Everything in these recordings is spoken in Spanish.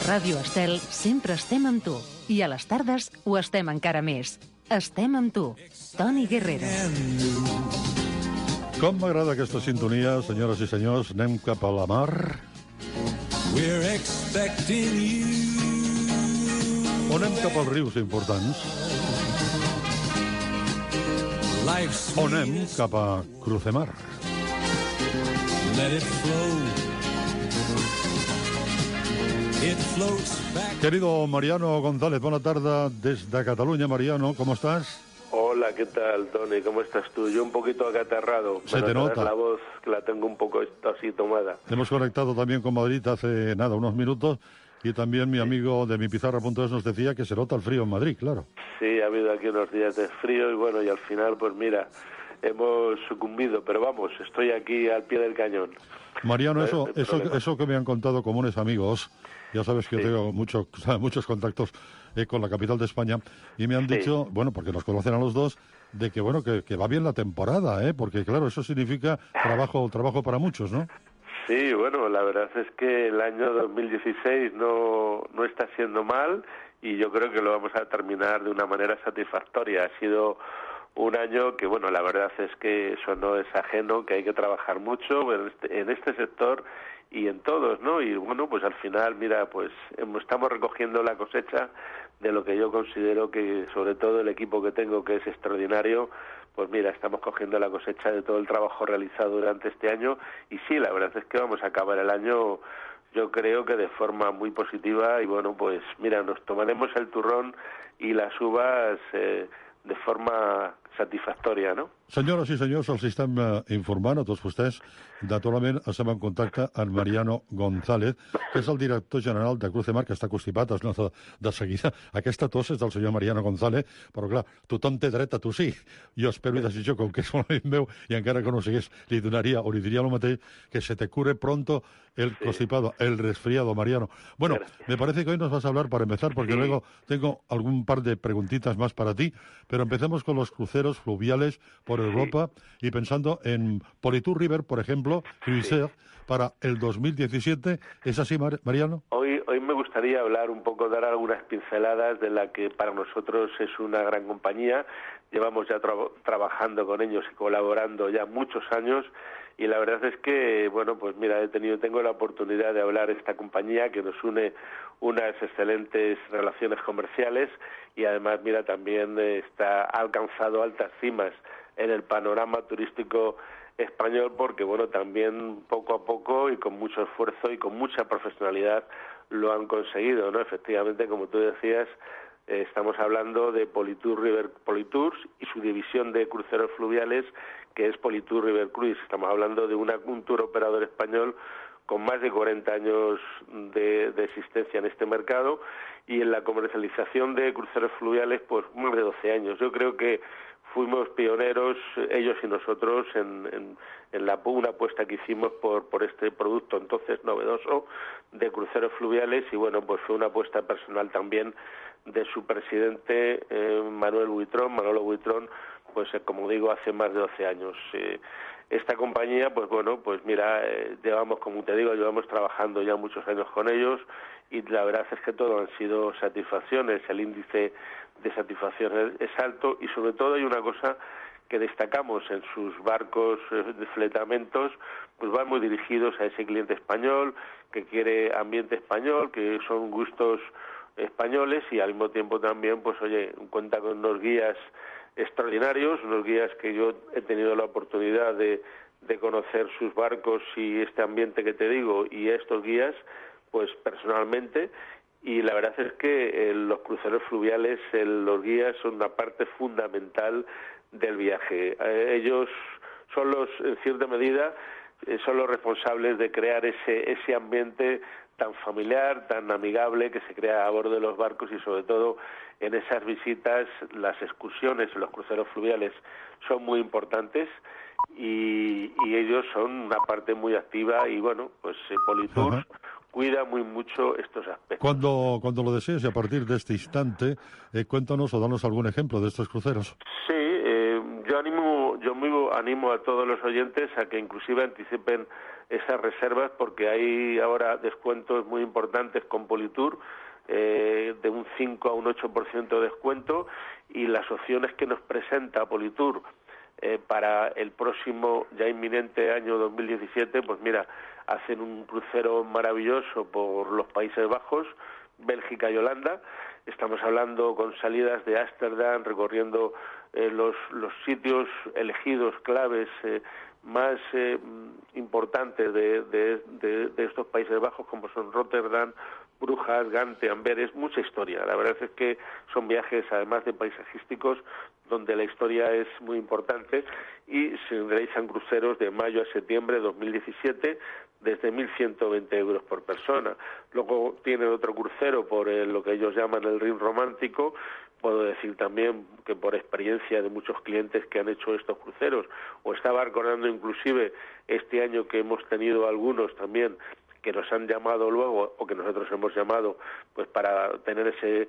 Ràdio Estel sempre estem amb tu. I a les tardes ho estem encara més. Estem amb tu. Toni Guerrero. Com m'agrada aquesta sintonia, senyores i senyors. Anem cap a la mar. O anem cap als rius importants. O anem cap a Crucemar. Querido Mariano González, buena tarde desde Cataluña. Mariano, ¿cómo estás? Hola, ¿qué tal, Tony? ¿Cómo estás tú? Yo un poquito acatarrado. Se te nota. La voz que la tengo un poco así tomada. Hemos conectado también con Madrid hace unos minutos, y también mi amigo de mipizarra.es nos decía que se nota el frío en Madrid, claro. Sí, ha habido aquí unos días de frío y bueno, y al final, pues mira, hemos sucumbido, pero vamos, estoy aquí al pie del cañón. Mariano, eso que me han contado comunes amigos, ya sabes que yo tengo muchos contactos con la capital de España, y me han dicho, bueno, porque nos conocen a los dos, de que bueno, que va bien la temporada, porque claro, eso significa trabajo para muchos, ¿no? Sí, bueno, la verdad es que el año 2016 no está siendo mal, y yo creo que lo vamos a terminar de una manera satisfactoria. Ha sido un año que, bueno, la verdad es que eso no es ajeno, que hay que trabajar mucho en este sector y en todos, ¿no? Y bueno, pues al final, mira, pues estamos recogiendo la cosecha de lo que yo considero que, sobre todo el equipo que tengo, que es extraordinario, pues mira, estamos cogiendo la cosecha de todo el trabajo realizado durante este año, y sí, la verdad es que vamos a acabar el año, yo creo que de forma muy positiva, y bueno, pues mira, nos tomaremos el turrón y las uvas de forma satisfactòria, no? Senyores i senyors, els estem informant a tots vostès. Naturalment, estem en contacte amb Mariano González, que és el director general de Crucemar, que està constipat, es nota de seguida. Aquesta tos és del senyor Mariano González, però clar, tothom té dret a tossir. Jo espero i desitjo, com que és molt amic meu, i encara que no sigués, li diria el mateix, que se te cure pronto el constipado, el resfriado, Mariano. Bueno, me parece que hoy nos vas a hablar, para empezar, porque luego tengo algún par de preguntitas más para ti, pero empecemos con los cruceros fluviales por Europa, y pensando en Politour River, por ejemplo, Cruiser, para el 2017. ¿Es así, Mariano? Hoy me gustaría hablar un poco, dar algunas pinceladas de la que para nosotros es una gran compañía. Llevamos ya trabajando con ellos y colaborando ya muchos años, y la verdad es que, bueno, pues mira, tengo la oportunidad de hablar de esta compañía que nos une unas excelentes relaciones comerciales, y además, mira, también ha alcanzado altas cimas en el panorama turístico español, porque bueno, también poco a poco y con mucho esfuerzo y con mucha profesionalidad lo han conseguido, ¿no? Efectivamente, como tú decías, estamos hablando de Politour River Politours y su división de cruceros fluviales, que es Politour River Cruise. Estamos hablando de un tour operador español con más de 40 años de existencia en este mercado, y en la comercialización de cruceros fluviales, pues más de 12 años. Yo creo que fuimos pioneros, ellos y nosotros, en una apuesta que hicimos por este producto entonces novedoso de cruceros fluviales, y bueno, pues fue una apuesta personal también de su presidente Manolo Buitrón, pues como digo, hace más de 12 años. Esta compañía, pues bueno, pues mira, llevamos trabajando ya muchos años con ellos, y la verdad es que todo han sido satisfacciones. El índice de satisfacción es alto, y sobre todo hay una cosa que destacamos: en sus barcos de fletamentos, pues van muy dirigidos a ese cliente español que quiere ambiente español, que son gustos españoles, y al mismo tiempo también, pues oye, cuenta con unos guías extraordinarios, unos guías que yo he tenido la oportunidad de conocer sus barcos y este ambiente que te digo, y estos guías, pues personalmente. Y la verdad es que los cruceros fluviales, los guías son una parte fundamental del viaje. Ellos son en cierta medida, son los responsables de crear ese ambiente tan familiar, tan amigable que se crea a bordo de los barcos, y sobre todo en esas visitas, las excursiones en los cruceros fluviales son muy importantes, y ellos son una parte muy activa, y bueno, pues Politour cuida muy mucho estos aspectos. Cuando lo desees, y a partir de este instante, cuéntanos o danos algún ejemplo de estos cruceros. Sí, yo animo a todos los oyentes a que inclusive anticipen esas reservas, porque hay ahora descuentos muy importantes con Politour, de un 5 a un 8% de descuento, y las opciones que nos presenta Politour para el próximo ya inminente año 2017, pues mira, hacen un crucero maravilloso por los Países Bajos, Bélgica y Holanda. Estamos hablando con salidas de Ámsterdam, recorriendo los sitios elegidos, claves más importantes de estos Países Bajos, como son Rotterdam, Brujas, Gante, Amberes, mucha historia. La verdad es que son viajes, además de paisajísticos, donde la historia es muy importante, y se realizan cruceros de mayo a septiembre de 2017 desde 1.120 euros por persona. Luego tienen otro crucero por lo que ellos llaman el Rin Romántico. Puedo decir también que por experiencia de muchos clientes que han hecho estos cruceros, o estaba recordando inclusive este año que hemos tenido algunos también que nos han llamado luego, o que nosotros hemos llamado, pues para tener ese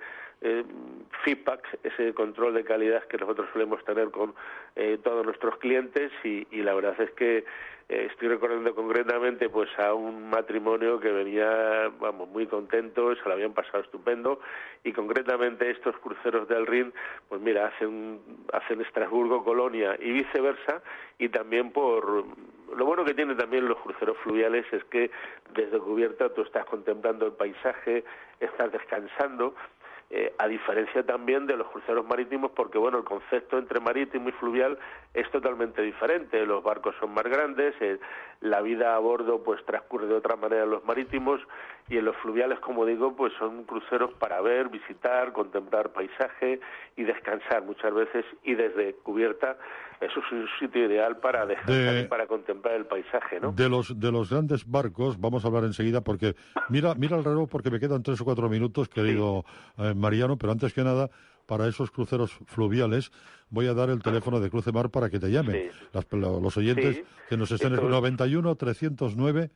feedback, ese control de calidad que nosotros solemos tener con todos nuestros clientes, y la verdad es que estoy recordando concretamente pues a un matrimonio que venía, vamos, muy contento, se lo habían pasado estupendo, y concretamente estos cruceros del Rin, pues mira, hacen Estrasburgo, Colonia y viceversa. Y también lo bueno que tienen también los cruceros fluviales es que desde cubierta tú estás contemplando el paisaje, estás descansando, a diferencia también de los cruceros marítimos, porque bueno, el concepto entre marítimo y fluvial es totalmente diferente. Los barcos son más grandes, la vida a bordo pues transcurre de otra manera en los marítimos, y en los fluviales, como digo, pues son cruceros para ver, visitar, contemplar paisaje y descansar muchas veces, y desde cubierta eso es un sitio ideal para descansar y para contemplar el paisaje, ¿no? De los grandes barcos vamos a hablar enseguida, porque mira el reloj, porque me quedan 3 o 4 minutos, querido Mariano, pero antes que nada, para esos cruceros fluviales voy a dar el teléfono de Crucemar para que te llamen. Los oyentes que nos estén en 91 309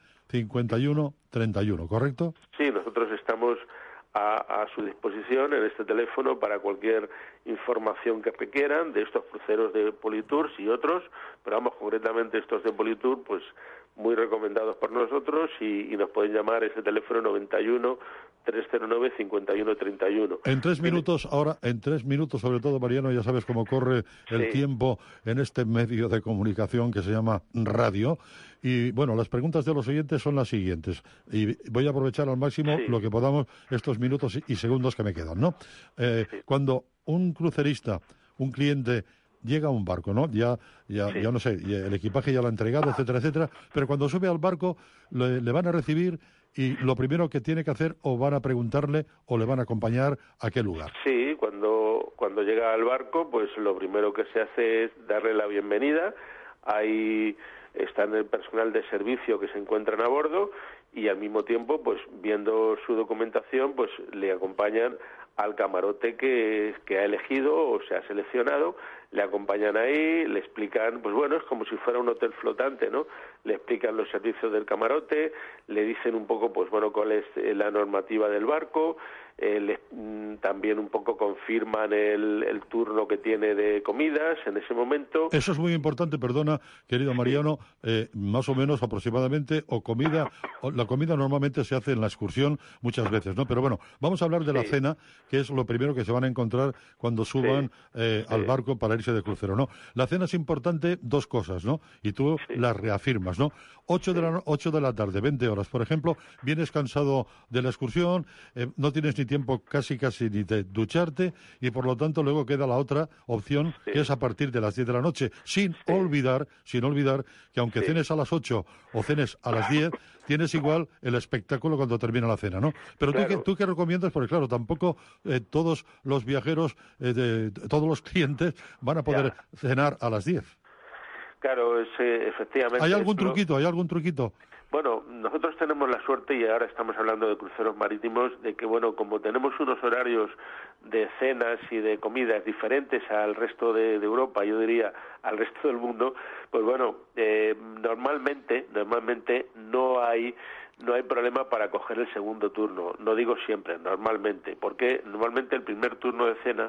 51 31, ¿correcto? Sí, nosotros estamos a su disposición en este teléfono para cualquier información que requieran de estos cruceros de Politour y otros, pero vamos, concretamente estos de Politour, pues muy recomendados por nosotros, y nos pueden llamar ese teléfono 91 309 51 31. En 3 minutos, ahora, en 3 minutos, sobre todo, Mariano, ya sabes cómo corre el tiempo en este medio de comunicación que se llama radio. Y bueno, las preguntas de los oyentes son las siguientes, y voy a aprovechar al máximo lo que podamos estos minutos y segundos que me quedan, ¿no? Cuando un crucerista, un cliente, llega a un barco, ¿no? Ya no sé, el equipaje ya lo ha entregado, etcétera, etcétera, pero cuando sube al barco le van a recibir, y lo primero que tiene que hacer, o van a preguntarle o le van a acompañar a qué lugar. Sí, cuando llega al barco, pues lo primero que se hace es darle la bienvenida. Ahí están el personal de servicio que se encuentran a bordo, y al mismo tiempo, pues viendo su documentación, pues le acompañan al camarote que ha elegido o se ha seleccionado, le acompañan ahí, le explican, pues bueno, es como si fuera un hotel flotante, ¿no? Le explican los servicios del camarote, le dicen un poco, pues bueno, cuál es la normativa del barco, también un poco confirman el turno que tiene de comidas en ese momento. Eso es muy importante, perdona, querido Mariano, más o menos aproximadamente, la comida normalmente se hace en la excursión muchas veces, ¿no? Pero bueno, vamos a hablar de la cena, que es lo primero que se van a encontrar cuando suban al barco para irse de crucero, ¿no? La cena es importante, 2 cosas, ¿no? Y tú las reafirmas, ¿no? 8 de la tarde, 20 horas, por ejemplo, vienes cansado de la excursión, no tienes ni tiempo casi ni de ducharte, y por lo tanto luego queda la otra opción, que es a partir de las 10 de la noche, sin olvidar que aunque cenes a las 8 o cenes a las 10, tienes igual el espectáculo cuando termina la cena, ¿no? Pero ¿tú qué recomiendas? Porque claro, tampoco todos los viajeros, todos los clientes van a poder cenar a las 10. Claro, efectivamente. ¿Hay algún truquito? Bueno, nosotros tenemos la suerte, y ahora estamos hablando de cruceros marítimos, de que, bueno, como tenemos unos horarios de cenas y de comidas diferentes al resto de Europa, yo diría al resto del mundo, pues bueno, normalmente no hay problema para coger el segundo turno. No digo siempre, normalmente, porque normalmente el primer turno de cena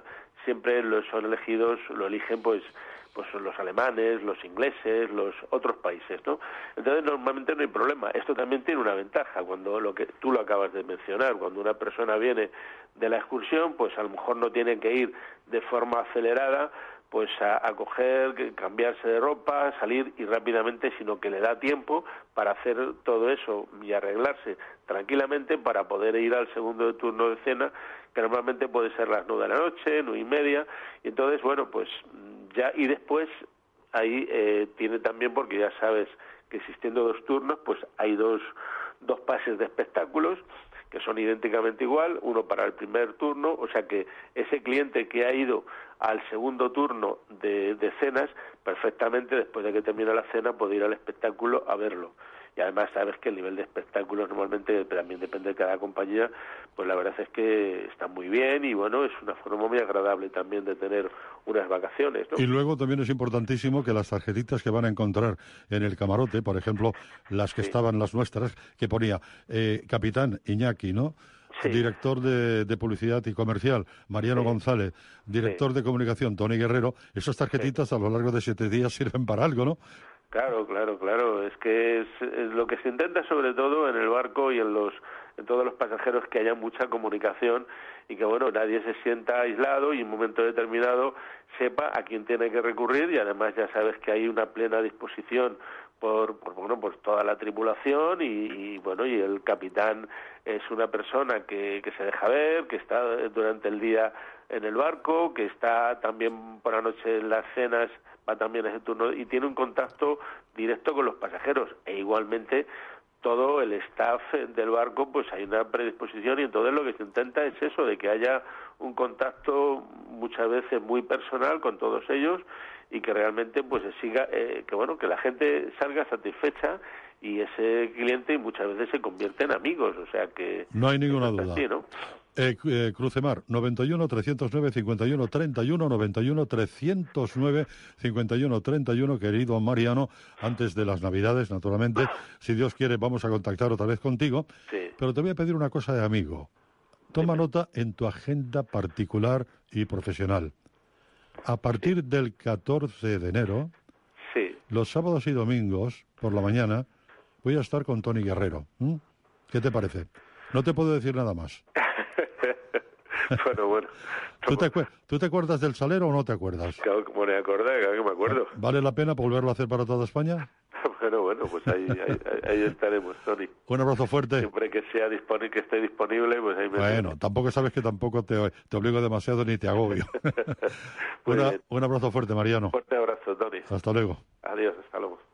siempre son elegidos, lo eligen pues los alemanes, los ingleses, los otros países, ¿no? Entonces normalmente no hay problema. Esto también tiene una ventaja, cuando lo que tú lo acabas de mencionar, cuando una persona viene de la excursión, pues a lo mejor no tiene que ir de forma acelerada, pues a coger, cambiarse de ropa, salir y rápidamente, sino que le da tiempo para hacer todo eso y arreglarse tranquilamente para poder ir al segundo turno de cena, que normalmente puede ser las 9 de la noche, 9:30, y entonces, bueno, pues ya, y después ahí tiene también, porque ya sabes que existiendo 2 turnos, pues hay dos pases de espectáculos que son idénticamente igual, uno para el primer turno, o sea que ese cliente que ha ido al segundo turno de cenas, perfectamente después de que termine la cena puede ir al espectáculo a verlo. Y además sabes que el nivel de espectáculos normalmente también depende de cada compañía, pues la verdad es que está muy bien y bueno, es una forma muy agradable también de tener unas vacaciones, ¿no? Y luego también es importantísimo que las tarjetitas que van a encontrar en el camarote, por ejemplo, las que estaban las nuestras, que ponía Capitán Iñaki, ¿no? Sí. Director de Publicidad y Comercial, Mariano González, director de Comunicación, Tony Guerrero, esas tarjetitas a lo largo de 7 días sirven para algo, ¿no? Claro. Es que es lo que se intenta sobre todo en el barco y en todos los pasajeros, que haya mucha comunicación y que, bueno, nadie se sienta aislado y en un momento determinado sepa a quién tiene que recurrir, y además ya sabes que hay una plena disposición por toda la tripulación y el capitán es una persona que se deja ver, que está durante el día en el barco, que está también por la noche en las cenas, va también a ese turno y tiene un contacto directo con los pasajeros, e igualmente todo el staff del barco, pues hay una predisposición, y entonces lo que se intenta es eso, de que haya un contacto muchas veces muy personal con todos ellos y que realmente pues se siga, que la gente salga satisfecha y ese cliente muchas veces se convierte en amigos, o sea que... No hay ninguna duda. Así, ¿no? Crucemar, 91 309 51 31, 91 309 51 31, querido Mariano, antes de las Navidades, naturalmente, si Dios quiere, vamos a contactar otra vez contigo, sí. Pero te voy a pedir una cosa de amigo. Toma nota en tu agenda particular y profesional. A partir del 14 de enero, los sábados y domingos, por la mañana, voy a estar con Tony Guerrero. ¿Qué te parece? No te puedo decir nada más. Bueno. ¿Tú te acuerdas del Salero o no te acuerdas? Claro que me acuerdo. ¿Vale la pena volverlo a hacer para toda España? Bueno, pues ahí estaremos, Tony. Un abrazo fuerte. Siempre que esté disponible, pues ahí me... Bueno, tampoco sabes que tampoco te obligo demasiado ni te agobio. Un abrazo fuerte, Mariano. Fuerte abrazo, Tony. Hasta luego. Adiós, hasta luego.